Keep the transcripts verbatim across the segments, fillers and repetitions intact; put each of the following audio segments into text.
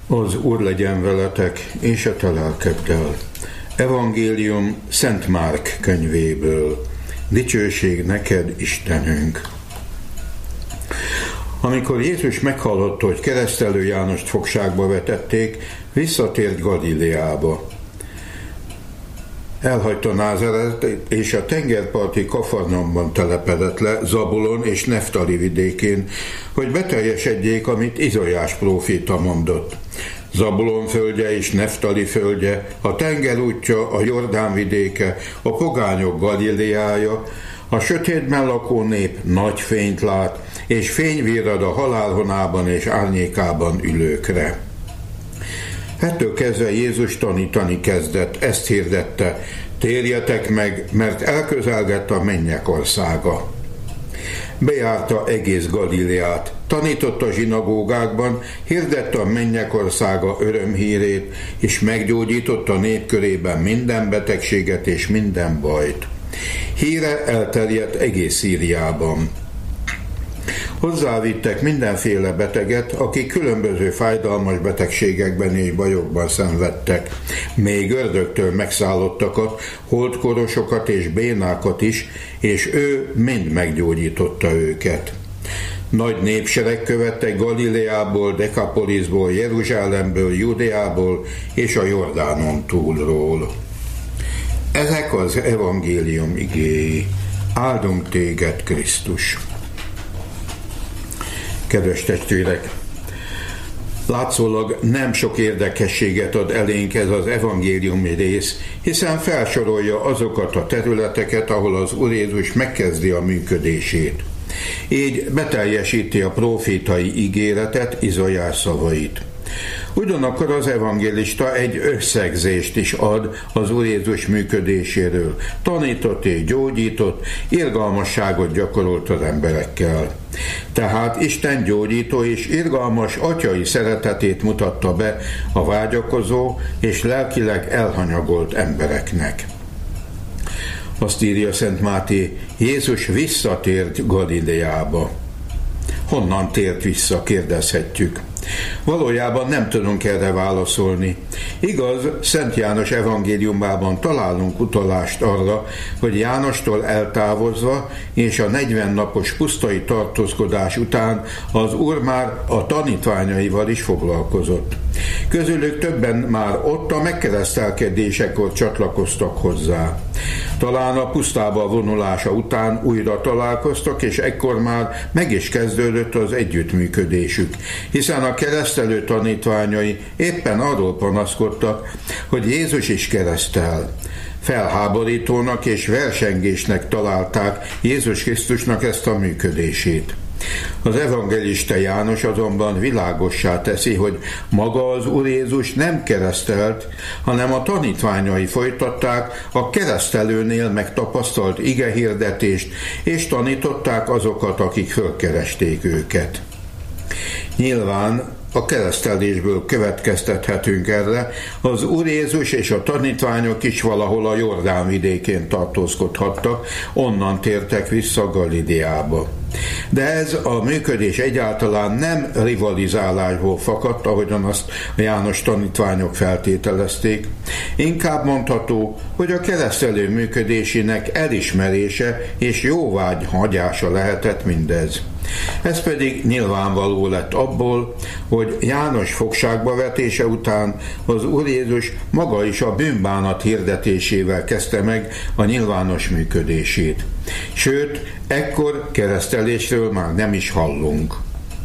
Az Úr legyen veletek, és a te lelkeddel. Evangélium Szent Márk könyvéből. Dicsőség neked, Istenünk! Amikor Jézus meghallotta, hogy Keresztelő Jánost fogságba vetették, visszatért Galileába. Elhagyta Názáretet, és a tengerparti Kafarnaumban telepedett le, Zabulon és Neftali vidékén, hogy beteljesedjék, amit Izaiás próféta mondott. Zabulon földje és Neftali földje, a tenger útja, a Jordán vidéke, a pogányok Galileája, a sötétben lakó nép nagy fényt lát, és fény virrad a halálhonában és árnyékában ülőkre. Ettől kezdve Jézus tanítani kezdett, ezt hirdette: térjetek meg, mert elközelgett a mennyek országa. Bejárta egész Galileát, tanította a zsinagógákban, hirdette a mennyek országa örömhírét, és meggyógyította a nép körében minden betegséget és minden bajt. Híre elterjedt egész Szíriában. Hozzávittek mindenféle beteget, akik különböző fájdalmas betegségekben és bajokban szenvedtek. Még ördögtől megszállottakat, holdkorosokat és bénákat is, és ő mind meggyógyította őket. Nagy népsereg követtek Galileából, Dekapoliszból, Jeruzsálemből, Judeából és a Jordánon túlról. Ezek az evangélium igéi. Áldunk téged, Krisztus! Kedves testvérek! Látszólag nem sok érdekességet ad elénk ez az evangéliumi rész, hiszen felsorolja azokat a területeket, ahol az Úr Jézus megkezdi a működését. Így beteljesíti a prófétai ígéretet, Izaiás szavait. Ugyanakkor az evangélista egy összegzést is ad az Úr Jézus működéséről. Tanított és gyógyított, irgalmasságot gyakorolt az emberekkel. Tehát Isten gyógyító és irgalmas atyai szeretetét mutatta be a vágyakozó és lelkileg elhanyagolt embereknek. Azt írja Szent Máté: Jézus visszatért Galileába. Honnan tért vissza, kérdezhetjük. Valójában nem tudunk erre válaszolni. Igaz, Szent János evangéliumában találunk utalást arra, hogy Jánostól eltávozva és a negyven napos pusztai tartózkodás után az Úr már a tanítványaival is foglalkozott. Közülük többen már ott a megkeresztelkedésekor csatlakoztak hozzá. Talán a pusztába vonulása után újra találkoztak, és ekkor már meg is kezdődött az együttműködésük, hiszen a keresztelő tanítványai éppen arról panaszkodtak, hogy Jézus is keresztel. Felháborítónak és versengésnek találták Jézus Krisztusnak ezt a működését. Az evangelista János azonban világossá teszi, hogy maga az Úr Jézus nem keresztelt, hanem a tanítványai folytatták a keresztelőnél megtapasztalt igehirdetést, és tanították azokat, akik fölkeresték őket. Nyilván a keresztelésből következtethetünk erre, az Úr Jézus és a tanítványok is valahol a Jordán vidékén tartózkodhattak, onnan tértek vissza Galileába. De ez a működés egyáltalán nem rivalizálásból fakadt, ahogyan azt a János tanítványok feltételezték. Inkább mondható, hogy a keresztelő működésének elismerése és jóváhagyása lehetett mindez. Ez pedig nyilvánvaló lett abból, hogy János fogságba vetése után az Úr Jézus maga is a bűnbánat hirdetésével kezdte meg a nyilvános működését. Sőt, ekkor keresztelésről már nem is hallunk.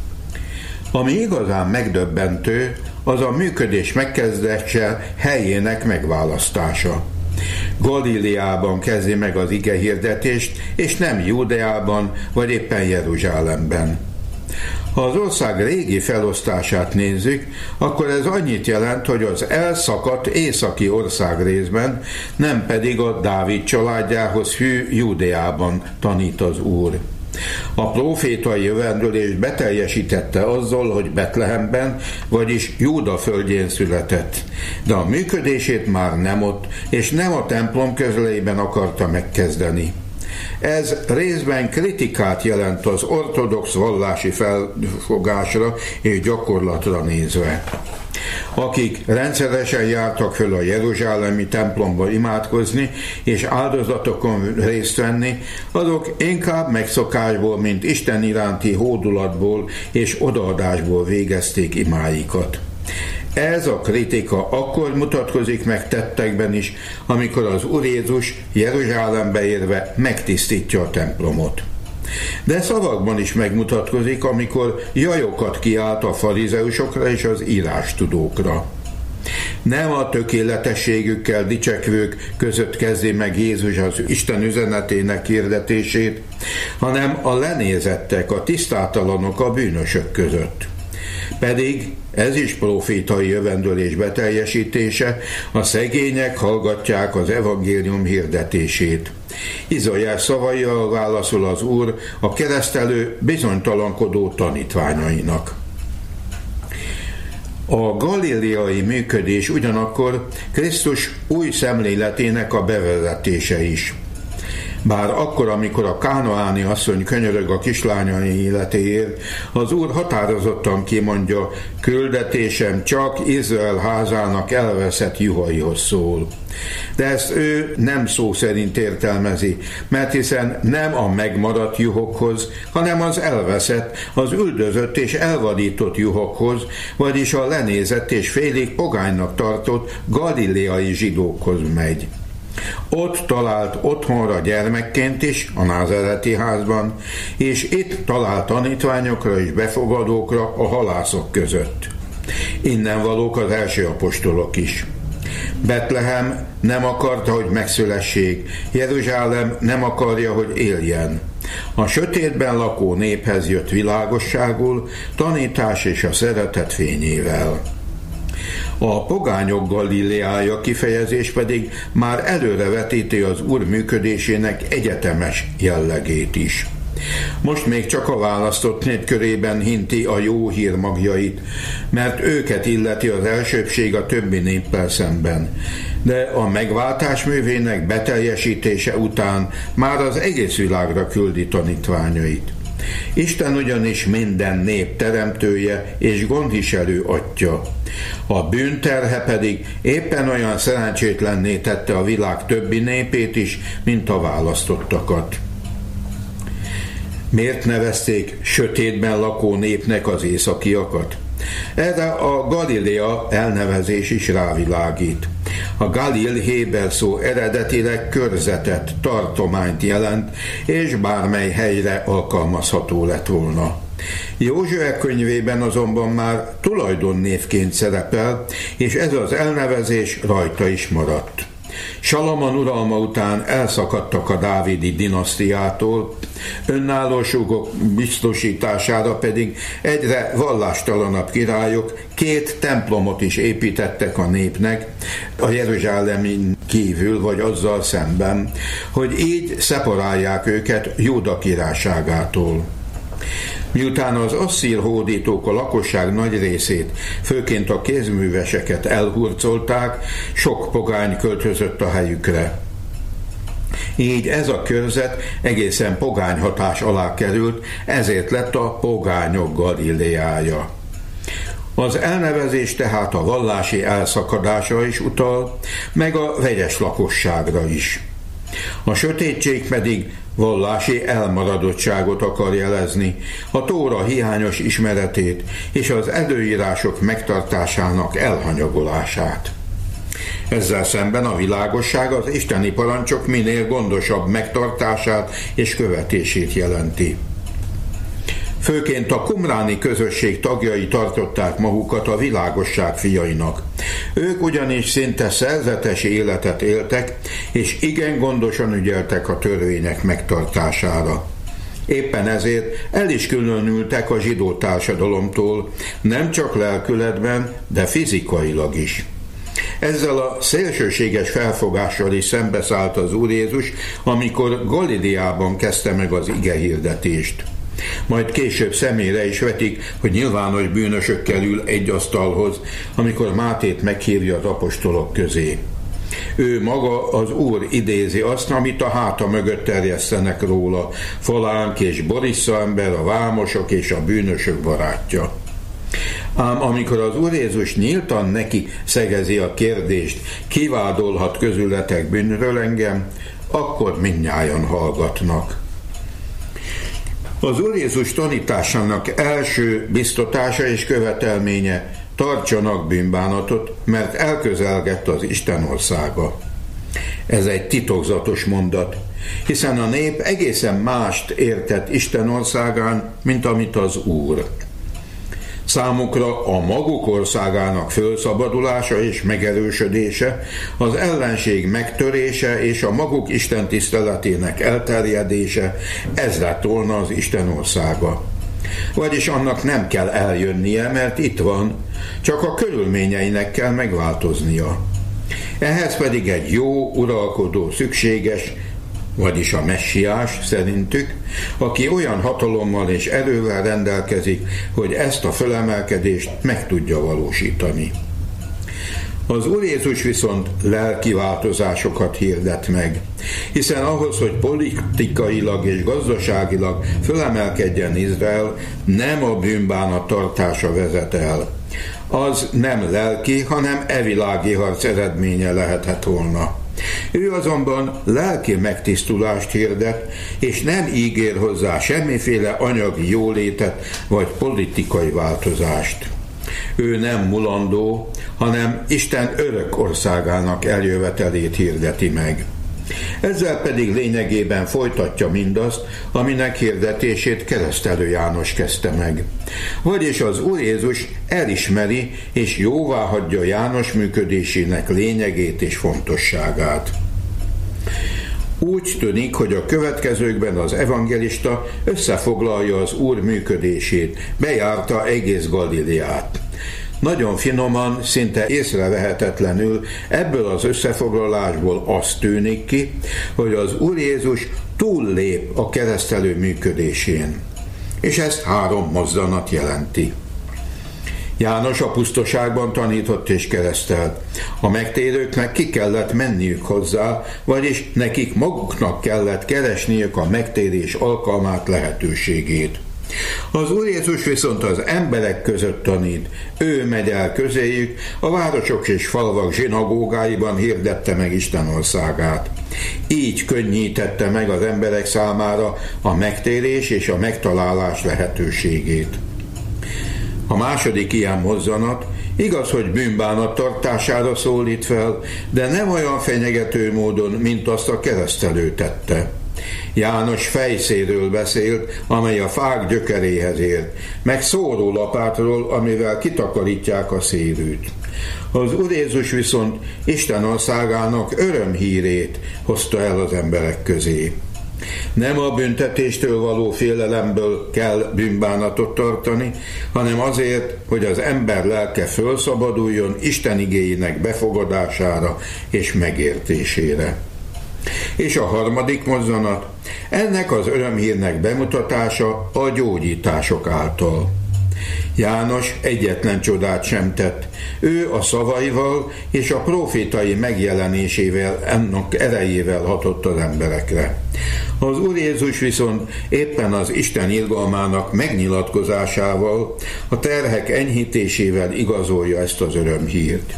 Ami igazán megdöbbentő, az a működés megkezdése helyének megválasztása. Galileában kezdi meg az igehirdetést, és nem Judeában, vagy éppen Jeruzsálemben. Ha az ország régi felosztását nézzük, akkor ez annyit jelent, hogy az elszakadt északi országrészben, nem pedig a Dávid családjához hű Judeában tanít az Úr. A prófétai jövendőlést beteljesítette azzal, hogy Betlehemben, vagyis Júda földjén született, de a működését már nem ott, és nem a templom közelében akarta megkezdeni. Ez részben kritikát jelent az ortodox vallási felfogásra és gyakorlatra nézve. Akik rendszeresen jártak föl a jeruzsálemi templomba imádkozni és áldozatokon részt venni, azok inkább megszokásból, mint Isten iránti hódulatból és odaadásból végezték imáikat. Ez a kritika akkor mutatkozik meg tettekben is, amikor az Úr Jézus Jeruzsálembe érve megtisztítja a templomot. De szavakban is megmutatkozik, amikor jajokat kiált a farizeusokra és az írástudókra. Nem a tökéletességükkel dicsekvők között kezdi meg Jézus az Isten üzenetének hirdetését, hanem a lenézettek, a tisztátalanok, a bűnösök között. Pedig ez is profétai jövendőlés beteljesítése, a szegények hallgatják az evangélium hirdetését. Izaiás szavaival válaszol az Úr a keresztelő bizonytalankodó tanítványainak. A galileai működés ugyanakkor Krisztus új szemléletének a bevezetése is. Bár akkor, amikor a kánaáni asszony könyörög a kislányai életéért, az Úr határozottan kimondja, küldetésem csak Izrael házának elveszett juhaihoz szól. De ezt ő nem szó szerint értelmezi, mert hiszen nem a megmaradt juhokhoz, hanem az elveszett, az üldözött és elvadított juhokhoz, vagyis a lenézett és félig pogánynak tartott galileai zsidókhoz megy. Ott talált otthonra gyermekként is, a názáreti házban, és itt talált tanítványokra és befogadókra a halászok között. Innen valók az első apostolok is. Betlehem nem akarta, hogy megszülessék, Jeruzsálem nem akarja, hogy éljen. A sötétben lakó néphez jött világosságul, tanítás és a szeretet fényével. A pogányok Galileája kifejezés pedig már előrevetíti az Úr működésének egyetemes jellegét is. Most még csak a választott nép körében hinti a jó hír magjait, mert őket illeti az elsőbbség a többi néppel szemben. De a megváltás művének beteljesítése után már az egész világra küldi tanítványait. Isten ugyanis minden nép teremtője és gondviselő atya. A bűnterhe pedig éppen olyan szerencsétlenné tette a világ többi népét is, mint a választottakat. Miért nevezték sötétben lakó népnek az északiakat? Erre a Galilea elnevezés is rávilágít. A Galil héber szó eredetileg körzetet, tartományt jelent, és bármely helyre alkalmazható lett volna. Józsué könyvében azonban már tulajdonnévként szerepel, és ez az elnevezés rajta is maradt. Salamon uralma után elszakadtak a dávidi dinasztiától, önállóságok biztosítására pedig egyre vallástalanabb királyok két templomot is építettek a népnek, a Jeruzsálemin kívül vagy azzal szemben, hogy így szeparálják őket Júda királyságától. Miután az asszír hódítók a lakosság nagy részét, főként a kézműveseket elhurcolták, sok pogány költözött a helyükre. Így ez a körzet egészen pogány hatás alá került, ezért lett a pogányok Galileája. Az elnevezés tehát a vallási elszakadásra is utal, meg a vegyes lakosságra is. A sötétség pedig vallási elmaradottságot akar jelezni, a Tóra hiányos ismeretét és az előírások megtartásának elhanyagolását. Ezzel szemben a világosság az isteni parancsok minél gondosabb megtartását és követését jelenti. Főként a kumráni közösség tagjai tartották magukat a világosság fiainak. Ők ugyanis szinte szerzetes életet éltek, és igen gondosan ügyeltek a törvények megtartására. Éppen ezért el is különültek a zsidó társadalomtól, nem csak lelkületben, de fizikailag is. Ezzel a szélsőséges felfogással is szembeszállt az Úr Jézus, amikor Galileában kezdte meg az igehirdetést. Majd később szemére is vetik, hogy nyilvános bűnösökkel ül egy asztalhoz, amikor Mátét meghívja az apostolok közé. Ő maga, az Úr idézi azt, amit a háta mögött terjesztenek róla, Falánk és Borissza ember, a vámosok és a bűnösök barátja. Ám amikor az Úr Jézus nyíltan neki szegezi a kérdést, ki vádolhat közületek bűnről engem, akkor mindnyájan hallgatnak. Az Úr Jézus tanításának első biztatása és követelménye: tartsanak bűnbánatot, mert elközelgett az Isten országa. Ez egy titokzatos mondat, hiszen a nép egészen mást értett Isten országán, mint amit az Úr. Számukra a maguk országának fölszabadulása és megerősödése, az ellenség megtörése és a maguk Isten tiszteletének elterjedése, ez lett volna az Isten országa. Vagyis annak nem kell eljönnie, mert itt van, csak a körülményeinek kell megváltoznia. Ehhez pedig egy jó uralkodó szükséges, vagyis a messiás szerintük, aki olyan hatalommal és erővel rendelkezik, hogy ezt a fölemelkedést meg tudja valósítani. Az Úr Jézus viszont lelki változásokat hirdet meg, hiszen ahhoz, hogy politikailag és gazdaságilag fölemelkedjen Izrael, nem a bűnbánat tartása vezet el. Az nem lelki, hanem evilági harc eredménye lehetett volna. Ő azonban lelki megtisztulást hirdet, és nem ígér hozzá semmiféle anyagi jólétet vagy politikai változást. Ő nem mulandó, hanem Isten örök országának eljövetelét hirdeti meg. Ezzel pedig lényegében folytatja mindazt, aminek hirdetését Keresztelő János kezdte meg. Vagyis az Úr Jézus elismeri és jóváhagyja János működésének lényegét és fontosságát. Úgy tűnik, hogy a következőkben az evangelista összefoglalja az Úr működését, bejárta egész Galileát. Nagyon finoman, szinte észrevehetetlenül ebből az összefoglalásból az tűnik ki, hogy az Úr Jézus túllép a keresztelő működésén. És ezt három mozzanat jelenti. János a pusztaságban tanított és keresztelt. A megtérőknek ki kellett menniük hozzá, vagyis nekik maguknak kellett keresniük a megtérés alkalmát, lehetőségét. Az Úr Jézus viszont az emberek között tanít, ő megy el közéjük, a városok és falvak zsinagógáiban hirdette meg Isten országát. Így könnyítette meg az emberek számára a megtérés és a megtalálás lehetőségét. A második ilyen mozzanat igaz, hogy bűnbánat tartására szólít fel, de nem olyan fenyegető módon, mint azt a keresztelő tette. János fejszéről beszélt, amely a fák gyökeréhez ért, meg szórólapátról, amivel kitakarítják a szélűt. Az Úr Jézus viszont Isten országának örömhírét hozta el az emberek közé. Nem a büntetéstől való félelemből kell bűnbánatot tartani, hanem azért, hogy az ember lelke fölszabaduljon Isten igéinek befogadására és megértésére. És a harmadik mozzanat, ennek az örömhírnek bemutatása a gyógyítások által. János egyetlen csodát sem tett. Ő a szavaival és a prófétai megjelenésével, ennek erejével hatott az emberekre. Az Úr Jézus viszont éppen az Isten irgalmának megnyilatkozásával, a terhek enyhítésével igazolja ezt az örömhírt.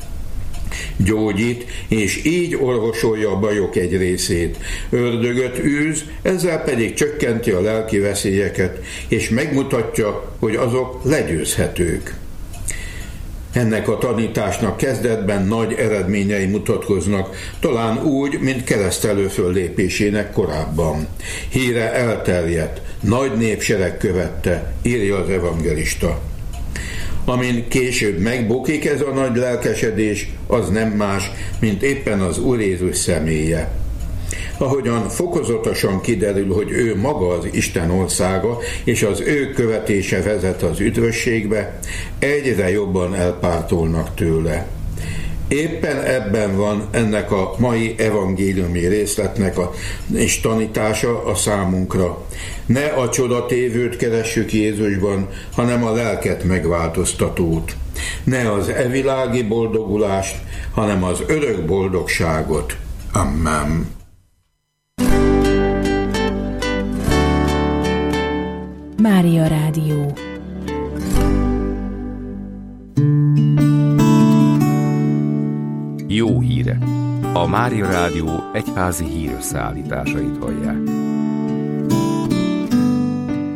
Gyógyít, és így orvosolja a bajok egy részét. Ördögöt űz, ezzel pedig csökkenti a lelki veszélyeket, és megmutatja, hogy azok legyőzhetők. Ennek a tanításnak kezdetben nagy eredményei mutatkoznak, talán úgy, mint keresztelő föllépésének korábban. Híre elterjedt, nagy népsereg követte, írja az evangelista. Amin később megbukik ez a nagy lelkesedés, az nem más, mint éppen az Úr Jézus személye. Ahogyan fokozatosan kiderül, hogy ő maga az Isten országa, és az ő követése vezet az üdvösségbe, egyre jobban elpártolnak tőle. Éppen ebben van ennek a mai evangéliumi részletnek a, és tanítása a számunkra. Ne a csodatévőt keressük Jézusban, hanem a lelket megváltoztatót. Ne az evilági boldogulást, hanem az örök boldogságot. Amen. Mária Rádió. Jó híre! A Mária Rádió egyházi hírösszeállításait hallják.